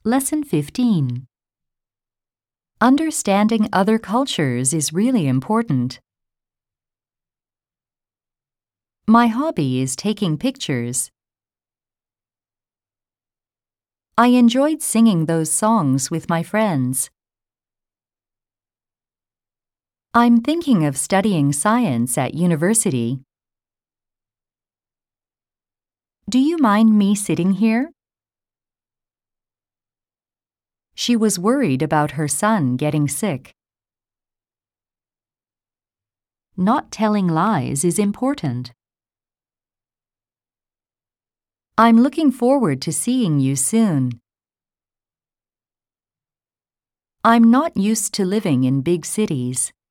Lesson 15. Understanding other cultures is really important. My hobby is taking pictures. I enjoyed singing those songs with my friends. I'm thinking of studying science at university. Do you mind me sitting here? She was worried about her son getting sick. Not telling lies is important. I'm looking forward to seeing you soon. I'm not used to living in big cities.